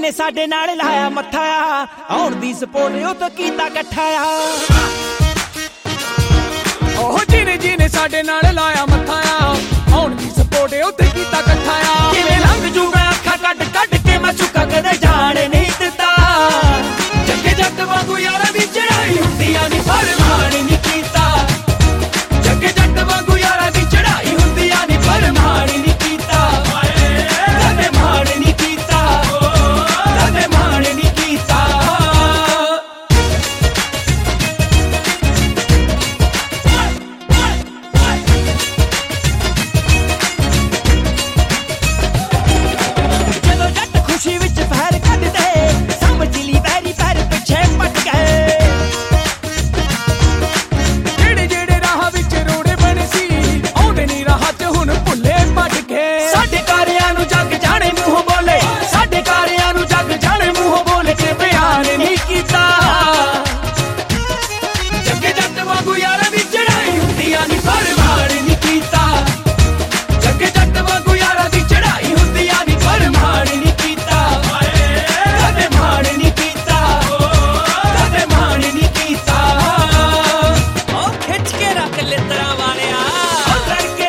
ਜਿਹਨੇ ਸਾਡੇ ਨਾਲ ਲਾਇਆ ਮੱਥਾ ਆ, ਆਉਣ ਦੀ ਸਪੋਰਟ ਉਹ ਤੋਂ ਕੀਤਾ ਇਕੱਠਾ ਆ। ਉਹ ਜਿਹਨੇ ਸਾਡੇ ਨਾਲ ਲਾਇਆ ਮੱਥਾ ਆ, ਆਉਣ ਦੀ ਸਪੋਰਟ ਉੱਥੇ ਕੀਤਾ ਇਕੱਠਾ ਆ। ਕਿਵੇਂ ਲੰਘ ਜੂਗਾ ਅੱਖਾਂ ਕੱਢ ਕੇ ਮੈਂ ਝੁਕਾ ਕਦੇ ਜਾਣ ਨਹੀਂ ਦਿੱਤਾ। ਜੱਗੇ ਜੱਟ ਵਾਂਗੂ ਯਾਰਾਂ ਦੀ ਚੜਾਈ ਹੁੰਦੀਆਂ ਨੀ ਪਰ ਮਾਣ ਨਹੀਂ ਕੀਤਾ। ਜੱਗੇ ਜੱਟ ਵਾਂਗੂ ਯਾਰਾਂ ਦੀ ਚੜਾਈ ਹੁੰਦੀਆਂ ਨੀ ਪਰ ਮਾਣ ਨਹੀਂ ਕੀਤਾ। ਕਦੇ ਮਾਣ ਨਹੀਂ ਕੀਤਾ, ਕਦੇ ਮਾਣ ਨਹੀਂ ਕੀਤਾ। ਜਦੋਂ ਜੱਟ ਖੁਸ਼ੀ ਵਿੱਚ ਪਹਿਰ ਕੱਢਦੇ, ਸਮਝ ਲਈ ਵੈਰੀ ਪੈਰ ਪਿੱਛੇ ਪੱਟ ਗਏ। ਜਿਹੜੇ ਰਾਹ ਵਿੱਚ ਰੋੜੇ ਬਣੇ ਸੀ, ਆਉਂਦੇ ਨੀ ਰਾਹ 'ਚ ਹੁਣ ਭੁੱਲੇ ਪੱਟ ਗਏ। ਸਾਡੇ ਕਾਰਿਆਂ ਨੂੰ ਜੱਗ ਜਾਣੇ ਮੂੰਹ ਬੋਲੇ, ਸਾਡੇ ਕਾਰਿਆਂ ਨੂੰ ਜੱਗ ਜਾਣੇ ਮੂੰਹ ਬੋਲੇ ਕੇ ਬਿਆਨ ਨਹੀਂ ਕੀਤਾ। ਜੱਗੇ ਜੱਟ ਵਾਂਗੂ ਯਾਰਾਂ ਦੀ ਚੜਾਈ ਹੁੰਦੀਆਂ ਨੀ ਪਰ ਮਾਣ ਨਹੀਂ ਕੀਤਾ। ਜੱਗੇ ਜੱਟ ਵਾਂਗੂ ਯਾਰਾਂ ਦੀ ਚੜਾਈ ਹੁੰਦੀਆਂ ਨੀ ਪਰ ਮਾਣ ਨਹੀਂ ਕੀਤਾ। ਕਦੇ ਮਾਣ ਨਹੀਂ ਕੀਤਾ, ਕਦੇ ਮਾਣ ਨਹੀਂ ਕੀਤਾ। ਉਹ ਖਿੱਚ ਕੇ ਰੱਖ ਲਿੱਤਰਾਂ ਵਾਲਿਆ, ਰੜਕੇ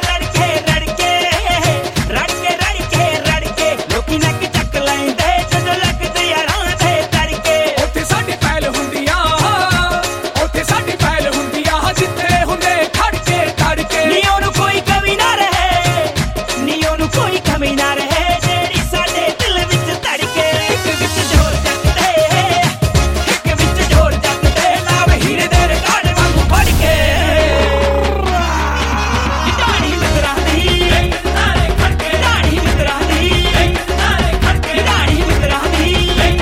ਲੋਕੀ ਨੱਕ ਚੱਕ ਲੈਂਦੇ ਜਦੋਂ ਲੱਗਦੇ ਯਾਰਾਂ ਦੇ ਤੜਕੇ। ਉੱਥੇ ਸਾਡੀ ਪਹਿਲ ਹੁੰਦੀ ਆ, ਉੱਥੇ ਸਾਡੀ ਪਹਿਲ ਹੁੰਦੀ ਆ, ਜਿੱਥੇ ਹੁੰਦੇ ਖੜਕੇ ਤੜਕੇ। ਨੀ ਉਹਨੂੰ ਕੋਈ ਕਮੀ ਨਾ ਰਹੇ, ਨੀ ਉਹਨੂੰ ਕੋਈ ਕਮੀ ਨਾ ਰਹੇ, ਜਿਹੜੀ ਸਾਡੇ ਦਿਲ ਵਿੱਚ ਧੜਕੇ। ਇੱਕ ਵਿੱਚ ਢੋਲ ਜੱਟਦੇ, ਇੱਕ ਵਿੱਚ ਢੋਲ ਜੱਟਦੇ, ਲਾਵ ਹੀਰੇ ਦੇ ਰਿਕਾਰਡ ਵਾਂਗੂ ਫੜ ਕੇ। ਢਾਣੀ ਮਿੱਤਰਾਂ ਦੀ, ਢਾਣੀ ਮਿੱਤਰਾਂ ਦੀ, ਢਾਣੀ ਮਿੱਤਰਾਂ ਦੀ।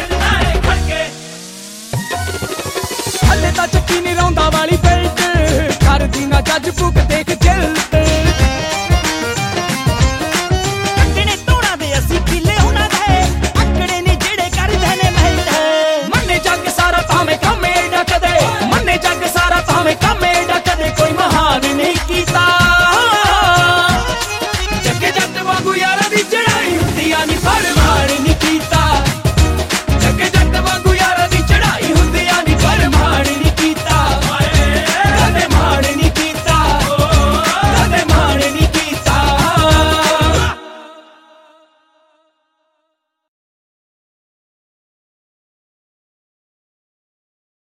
ਹੱਲੇ ਤਾਂ ਚੱਕੀ ਨੀ ਰੌਂਦਾ ਵਾਲੀ ਬੈਲਟ, ਕਰਦੀ ਨਾ ਜੱਜ ਬੁੱਕ ਦੇਖ ਜਿਲਤ।